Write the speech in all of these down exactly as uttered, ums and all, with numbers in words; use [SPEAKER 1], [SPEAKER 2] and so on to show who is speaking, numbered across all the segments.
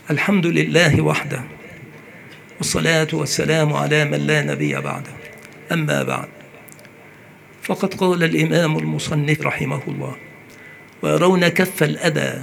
[SPEAKER 1] الحمد لله وحده، والصلاة والسلام على من لا نبي بعده. أما بعد، فقد قال الإمام المصنف رحمه الله: ويرون كف الأذى.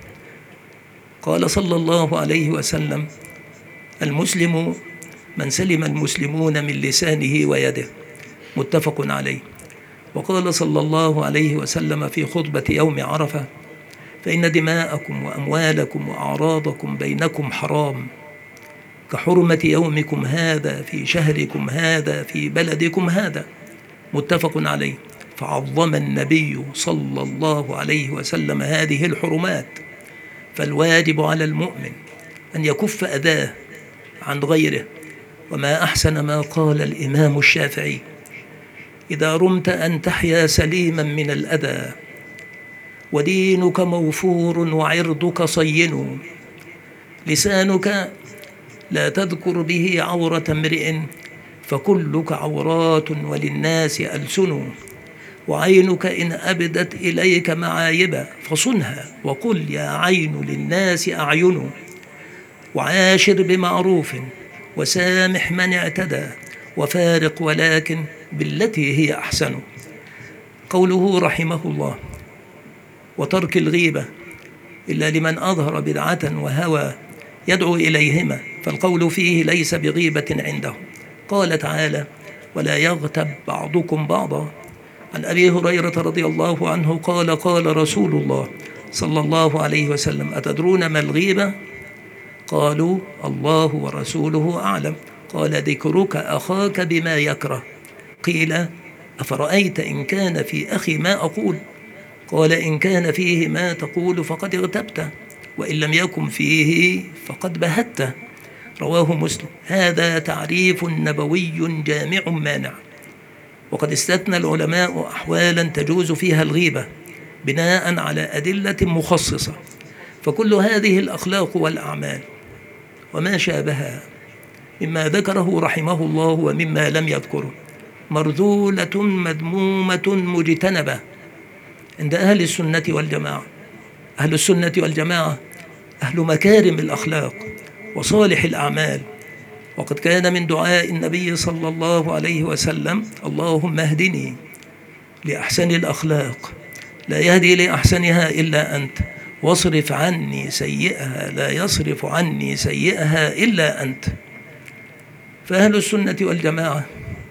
[SPEAKER 1] قال صلى الله عليه وسلم: المسلم من سلم المسلمون من لسانه ويده، متفق عليه. وقال صلى الله عليه وسلم في خطبة يوم عرفة: فإن دماءكم وأموالكم وأعراضكم بينكم حرام كحرمة يومكم هذا في شهركم هذا في بلدكم هذا، متفق عليه. فعظم النبي صلى الله عليه وسلم هذه الحرمات، فالواجب على المؤمن أن يكف أذاه عن غيره. وما أحسن ما قال الإمام الشافعي: إذا رمت أن تحيا سليما من الأذى ودينك موفور وعرضك صين، لسانك لا تذكر به عورة امرئ فكلك عورات وللناس ألسن، وعينك إن أبدت إليك معايبا فصنها وقل يا عين للناس أعين، وعاشر بمعروف وسامح من اعتدى وفارق ولكن بالتي هي أحسن. قوله رحمه الله: وترك الغيبة إلا لمن أظهر بدعة وهوى يدعو إليهما، فالقول فيه ليس بغيبة عنده. قال تعالى: ولا يغتب بعضكم بعضا. عن أبي هريرة رضي الله عنه قال: قال رسول الله صلى الله عليه وسلم: أتدرون ما الغيبة؟ قالوا: الله ورسوله أعلم. قال: ذكرك أخاك بما يكره. قيل: أفرأيت إن كان في أخي ما أقول؟ قال: إن كان فيه ما تقول فقد اغتبته، وإن لم يكن فيه فقد بهته. رواه مسلم. هذا تعريف نبوي جامع مانع. وقد استثنى العلماء أحوالا تجوز فيها الغيبة بناء على أدلة مخصصة، فكل هذه الأخلاق والأعمال وما شابهها مما ذكره رحمه الله ومما لم يذكره مرذولة مذمومة مجتنبة عند أهل السنة والجماعة. أهل السنة والجماعة أهل مكارم الأخلاق وصالح الأعمال، وقد كان من دعاء النبي صلى الله عليه وسلم: اللهم اهدني لأحسن الأخلاق لا يهدي لأحسنها إلا أنت، واصرف عني سيئها لا يصرف عني سيئها إلا أنت. فأهل السنة والجماعة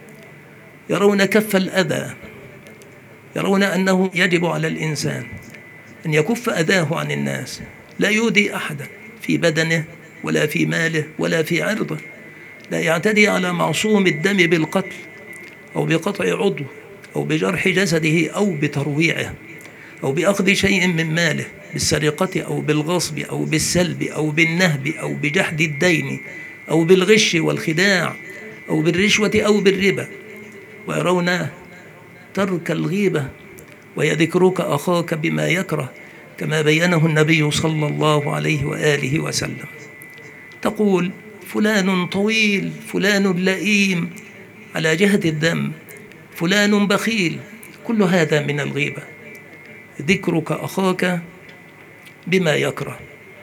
[SPEAKER 1] يرون كف الأذى، يرون أنه يجب على الإنسان أن يكف أذاه عن الناس، لا يؤذي أحدا في بدنه ولا في ماله ولا في عرضه، لا يعتدي على معصوم الدم بالقتل أو بقطع عضو أو بجرح جسده أو بترويعه أو بأخذ شيء من ماله بالسرقة أو بالغصب أو بالسلب أو بالنهب أو بجحد الدين أو بالغش والخداع أو بالرشوة أو بالربا. ويرون ترك الغيبة ويذكرك أخاك بما يكره، كما بينه النبي صلى الله عليه وآله وسلم. تقول: فلان طويل، فلان لئيم على جهة الذم، فلان بخيل، كل هذا من الغيبة. ذكرك أخاك بما يكره.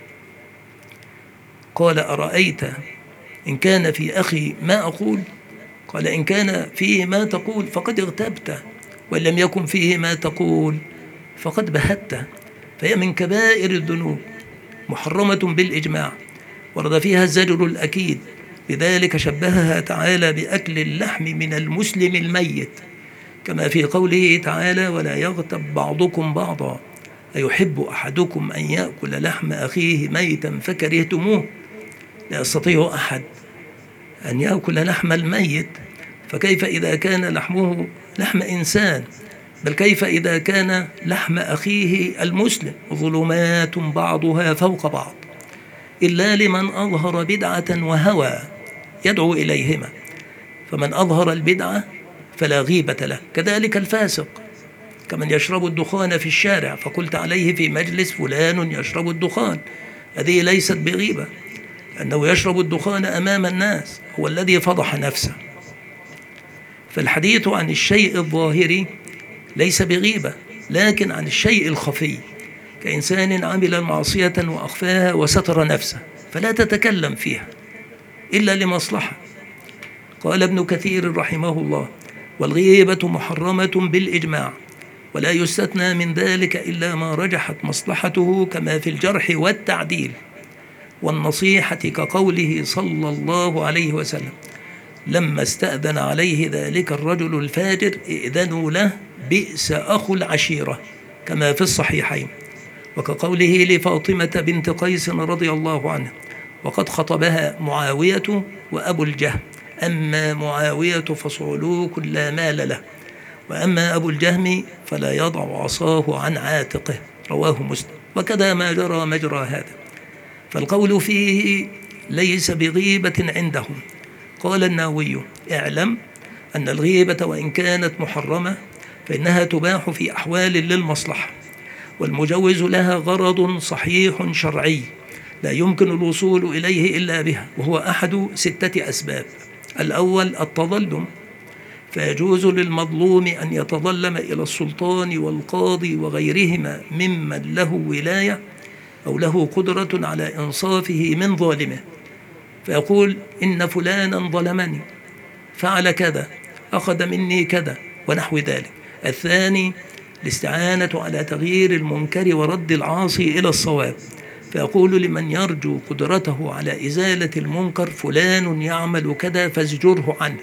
[SPEAKER 1] قال: أرأيت إن كان في أخي ما أقول؟ قال: إن كان فيه ما تقول فقد اغتبته، وإن لم يكن فيه ما تقول فقد بهته. فهي من كبائر الذنوب محرمة بالإجماع، ورد فيها الزجر الأكيد، لذلك شبهها تعالى بأكل اللحم من المسلم الميت، كما في قوله تعالى: ولا يغتب بعضكم بعضا أيحب أحدكم أن يأكل لحم أخيه ميتا فكرهتموه. لا يستطيع أحد أن يأكل لحم الميت، فكيف إذا كان لحمه لحم إنسان؟ بل كيف إذا كان لحم أخيه المسلم؟ ظلمات بعضها فوق بعض، إلا لمن أظهر بدعة وهوى يدعو إليهما، فمن أظهر البدعة فلا غيبة له. كذلك الفاسق كمن يشرب الدخان في الشارع فقلت عليه في مجلس: فلان يشرب الدخان، هذه ليست بغيبة، لأنه يشرب الدخان أمام الناس، هو الذي فضح نفسه. فالحديث عن الشيء الظاهري ليس بغيبة، لكن عن الشيء الخفي، كإنسان عمل معصية وأخفاها وستر نفسه، فلا تتكلم فيها إلا لمصلحة. قال ابن كثير رحمه الله: والغيبة محرمة بالإجماع، ولا يستثنى من ذلك إلا ما رجحت مصلحته، كما في الجرح والتعديل والنصيحة، كقوله صلى الله عليه وسلم لما استأذن عليه ذلك الرجل الفاجر: ائذنوا له بئس أخو العشيرة، كما في الصحيحين. وكقوله لفاطمة بنت قيس رضي الله عنها وقد خطبها معاوية وأبو الجهم: أما معاوية فصعلوك لا مال له، وأما أبو الجهم فلا يضع عصاه عن عاتقه، رواه مسلم. وكذا ما جرى مجرى هذا، فالقول فيه ليس بغيبة عندهم. قال النووي: اعلم أن الغيبة وإن كانت محرمة فإنها تباح في أحوال للمصلحة، والمجوز لها غرض صحيح شرعي لا يمكن الوصول إليه إلا بها، وهو أحد ستة أسباب. الأول التظلم، فيجوز للمظلوم أن يتظلم إلى السلطان والقاضي وغيرهما ممن له ولاية أو له قدرة على إنصافه من ظالمه، فيقول: إن فلانا ظلمني، فعل كذا، أخذ مني كذا، ونحو ذلك. الثاني الاستعانة على تغيير المنكر ورد العاصي إلى الصواب، فيقول لمن يرجو قدرته على إزالة المنكر: فلان يعمل كذا فازجره عنه،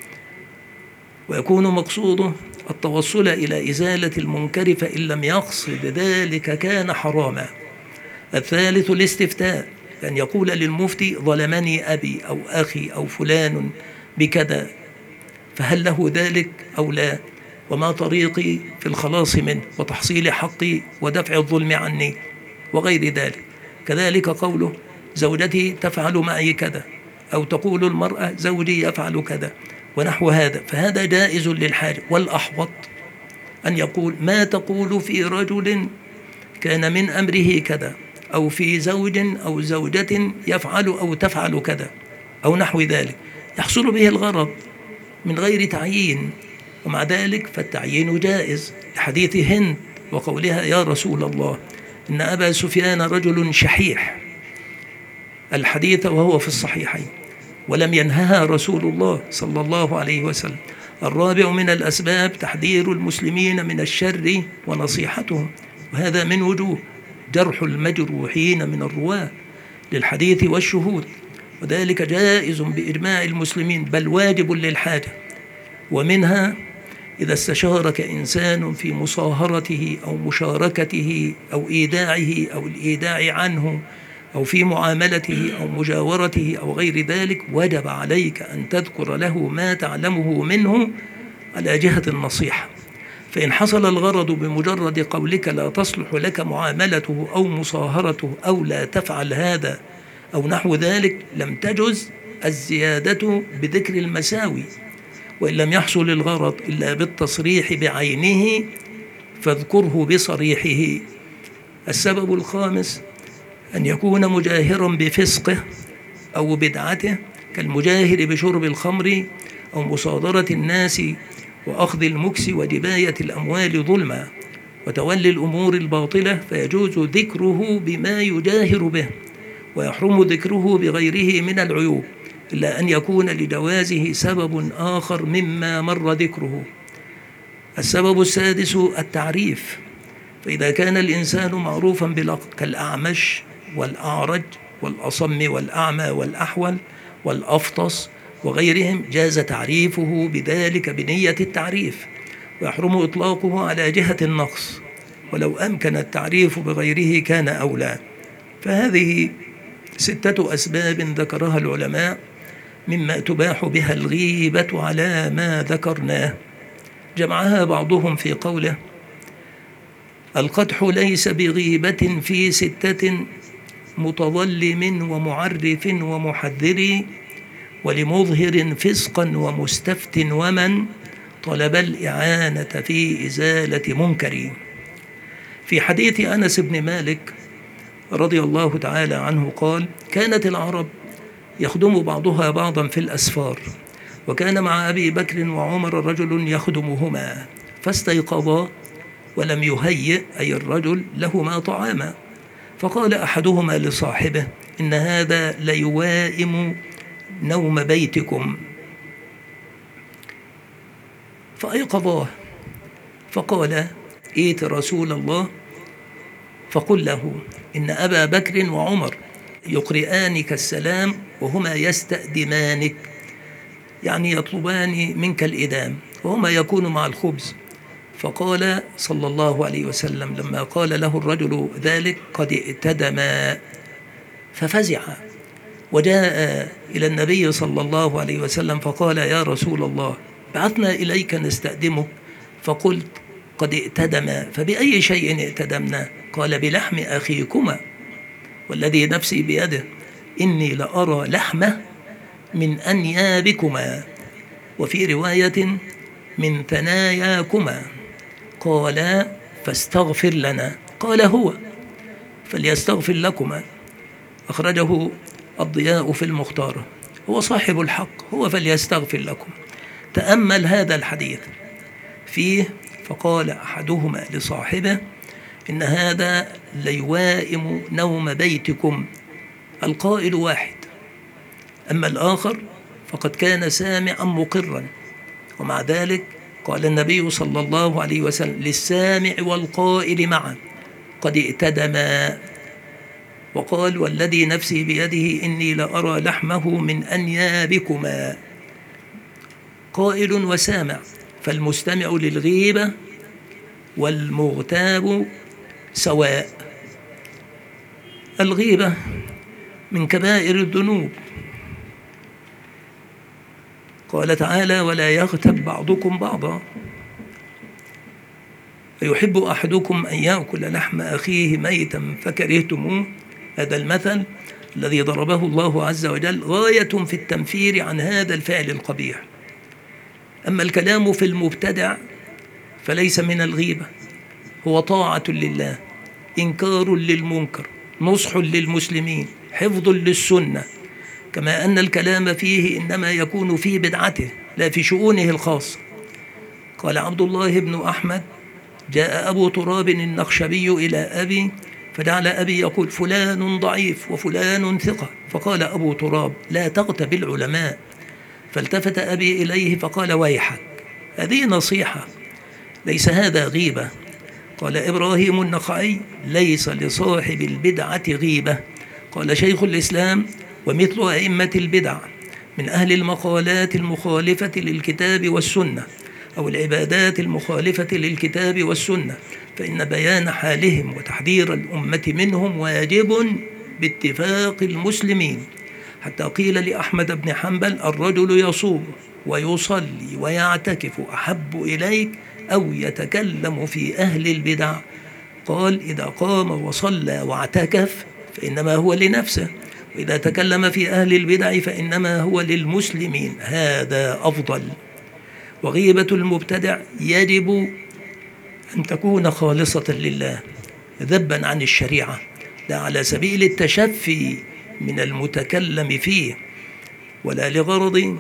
[SPEAKER 1] ويكون مقصوده التوصل إلى إزالة المنكر، فإن لم يقصد ذلك كان حراما. الثالث الاستفتاء، أن يقول للمفتي: ظلمني أبي أو أخي أو فلان بكذا، فهل له ذلك أو لا؟ وما طريقي في الخلاص منه وتحصيل حقي ودفع الظلم عني، وغير ذلك. كذلك قوله: زوجتي تفعل معي كذا، أو تقول المرأة: زوجي يفعل كذا، ونحو هذا، فهذا جائز للحاجة. والأحوط أن يقول: ما تقول في رجل كان من أمره كذا، أو في زوج أو زوجة يفعل أو تفعل كذا، أو نحو ذلك، يحصل به الغرض من غير تعيين. ومع ذلك فالتعيين جائز، لحديث هند وقولها: يا رسول الله إن أبا سفيان رجل شحيح، الحديث وهو في الصحيحين، ولم ينهها رسول الله صلى الله عليه وسلم. الرابع من الأسباب تحذير المسلمين من الشر ونصيحتهم، وهذا من وجوه: جرح المجروحين من الرواة للحديث والشهود، وذلك جائز بإجماع المسلمين، بل واجب للحاجة. ومنها إذا استشارك إنسان في مصاهرته أو مشاركته أو إيداعه أو الإيداع عنه، أو في معاملته أو مجاورته أو غير ذلك، وجب عليك أن تذكر له ما تعلمه منه على جهة النصيحة. فإن حصل الغرض بمجرد قولك لا تصلح لك معاملته أو مصاهرته، أو لا تفعل هذا أو نحو ذلك، لم تجز الزيادة بذكر المساوي. وإن لم يحصل الغرض إلا بالتصريح بعينه فاذكره بصريحه. السبب الخامس أن يكون مجاهرا بفسقه أو بدعته، كالمجاهر بشرب الخمر أو مصادرة الناس وأخذ المكس وجباية الأموال ظلما وتولي الأمور الباطلة، فيجوز ذكره بما يجاهر به، ويحرم ذكره بغيره من العيوب، إلا أن يكون لجوازه سبب آخر مما مر ذكره. السبب السادس التعريف، فإذا كان الإنسان معروفا بلقب كالأعمش والأعرج والأصم والأعمى والأحول والأفطس وغيرهم، جاز تعريفه بذلك بنية التعريف، ويحرم إطلاقه على جهة النقص، ولو أمكن التعريف بغيره كان أولى. فهذه ستة أسباب ذكرها العلماء مما تباح بها الغيبة على ما ذكرناه. جمعها بعضهم في قوله: القدح ليس بغيبة في ستة: متظلم ومعرف ومحذر، ولمظهر فسقا ومستفت، ومن طلب الإعانة في إزالة منكر. في حديث أنس بن مالك رضي الله تعالى عنه قال: كانت العرب يخدم بعضها بعضا في الأسفار، وكان مع أبي بكر وعمر رجل يخدمهما، فاستيقظا ولم يهيئ أي الرجل لهما طعاما، فقال أحدهما لصاحبه: إن هذا ليوائم نوم بيتكم. فأيقظاه فقال: ائت رسول الله فقل له إن أبا بكر وعمر يقرئانك السلام وهما يستأدمانك، يعني يطلبان منك الإدام، وهما يكون مع الخبز. فقال صلى الله عليه وسلم لما قال له الرجل ذلك: قد ائتدما. ففزع وجاء إلى النبي صلى الله عليه وسلم فقال: يا رسول الله، بعثنا إليك نستأدمك فقلت قد ائتدما، فبأي شيء ائتدمنا؟ قال: بلحم أخيكما والذي نفسي بيده إني لأرى لحمه من أنيابكما، وفي رواية من ثناياكما. قال: فاستغفر لنا. قال: هو فليستغفر لكما. أخرجه الضياء في المختار. هو صاحب الحق، هو فليستغفر لكم. تأمل هذا الحديث فيه: فقال أحدهما لصاحبه: إن هذا ليوائم نوم بيتكم. القائل واحد، أما الآخر فقد كان سامعا مقرا. ومع ذلك قال النبي صلى الله عليه وسلم للسامع والقائل معا: قد ائتدما. وقال: والذي نفسي بيده إني لأرى لحمه من أنيابكما. قائل وسامع، فالمستمع للغيبة والمغتاب سواء. الغيبة من كبائر الذنوب. قال تعالى: ولا يغتب بعضكم بعضا أيحب أحدكم أن يأكل لحم أخيه ميتا فكرهتموه. هذا المثل الذي ضربه الله عز وجل غاية في التنفير عن هذا الفعل القبيح. أما الكلام في المبتدع فليس من الغيبة، هو طاعة لله، إنكار للمنكر، نصح للمسلمين، حفظ للسنة، كما أن الكلام فيه إنما يكون في بدعته لا في شؤونه الخاصة. قال عبد الله بن أحمد: جاء أبو تراب النخشبي إلى أبي فجعل أبي يقول: فلان ضعيف وفلان ثقة. فقال أبو تراب: لا تغتب العلماء. فالتفت أبي إليه فقال: ويحك، هذه نصيحة، ليس هذا غيبة. قال إبراهيم النخعي: ليس لصاحب البدعة غيبة. قال شيخ الإسلام: ومثل أئمة البدع من أهل المقالات المخالفة للكتاب والسنة أو العبادات المخالفة للكتاب والسنة، فإن بيان حالهم وتحذير الأمة منهم واجب باتفاق المسلمين. حتى قيل لأحمد بن حنبل: الرجل يصوم ويصلي ويعتكف أحب إليك أو يتكلم في أهل البدع؟ قال: إذا قام وصلى واعتكف فإنما هو لنفسه، وإذا تكلم في أهل البدع فإنما هو للمسلمين، هذا أفضل. وغيبة المبتدع يجب أن تكون خالصة لله، ذبا عن الشريعة، لا على سبيل التشفي من المتكلم فيه، ولا لغرض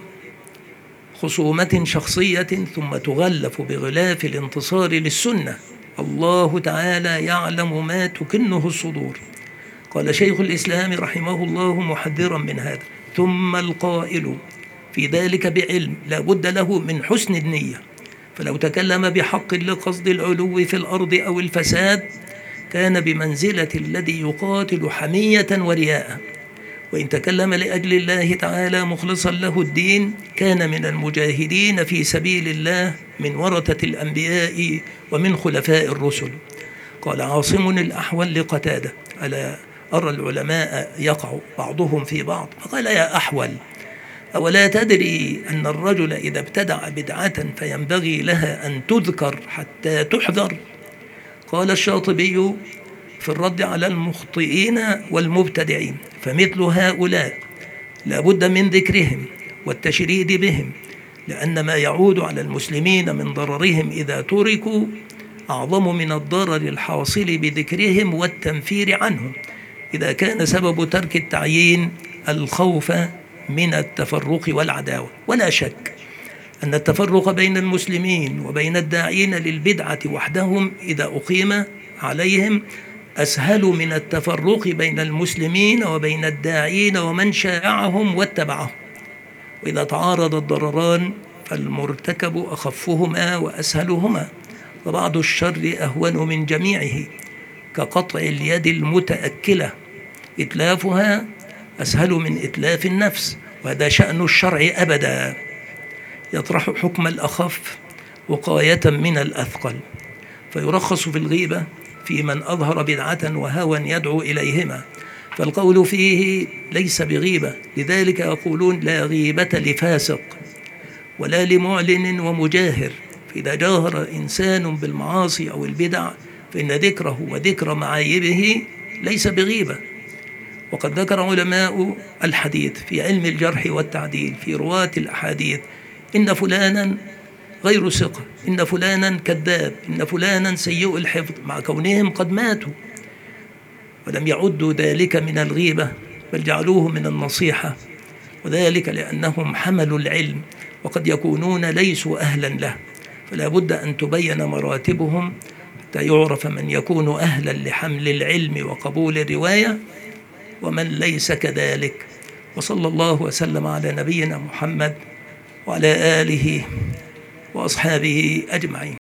[SPEAKER 1] خصومة شخصية ثم تغلف بغلاف الانتصار للسنة. الله تعالى يعلم ما تكنه الصدور. قال شيخ الإسلام رحمه الله محذرا من هذا: ثم القائل في ذلك بعلم لا بد له من حسن النية، فلو تكلم بحق لقصد العلو في الأرض أو الفساد كان بمنزلة الذي يقاتل حمية ورياء، وإن تكلم لأجل الله تعالى مخلصا له الدين كان من المجاهدين في سبيل الله، من ورثة الأنبياء ومن خلفاء الرسل. قال عاصم الأحول لقتادة: ألا أرى العلماء يقع بعضهم في بعض؟ فقال: يا أحول، أولا تدري أن الرجل إذا ابتدع بدعة فينبغي لها أن تذكر حتى تحذر؟ قال الشاطبي في الرد على المخطئين والمبتدعين: فمثل هؤلاء لا بد من ذكرهم والتشريد بهم، لأن ما يعود على المسلمين من ضررهم إذا تركوا أعظم من الضرر الحاصل بذكرهم والتنفير عنهم، إذا كان سبب ترك التعيين الخوف من التفرق والعداوة. ولا شك أن التفرق بين المسلمين وبين الداعين للبدعة وحدهم إذا أقيم عليهم أسهل من التفرق بين المسلمين وبين الداعين ومن شاعهم واتبعهم. وإذا تعارض الضرران فالمرتكب أخفهما وأسهلهما، وبعض الشر أهون من جميعه، كقطع اليد المتأكلة، إتلافها أسهل من إتلاف النفس، وهذا شأن الشرع أبدا، يطرح حكم الأخف وقاية من الأثقل. فيرخص في الغيبة في من أظهر بدعة وهوى يدعو إليهما، فالقول فيه ليس بغيبة، لذلك يقولون لا غيبة لفاسق ولا لمعلن ومجاهر. فإذا جاهر إنسان بالمعاصي أو البدع فإن ذكره وذكر معايبه ليس بغيبة. وقد ذكر علماء الحديث في علم الجرح والتعديل في رواة الأحاديث إن فلانا غير ثقة، إن فلانا كذاب، إن فلانا سيء الحفظ، مع كونهم قد ماتوا، ولم يعدوا ذلك من الغيبة بل جعلوه من النصيحة، وذلك لأنهم حملوا العلم وقد يكونون ليسوا أهلا له، فلا بد أن تبين مراتبهم حتى يعرف من يكون أهلا لحمل العلم وقبول الرواية ومن ليس كذلك. وصلى الله وسلم على نبينا محمد وعلى آله وأصحابه أجمعين.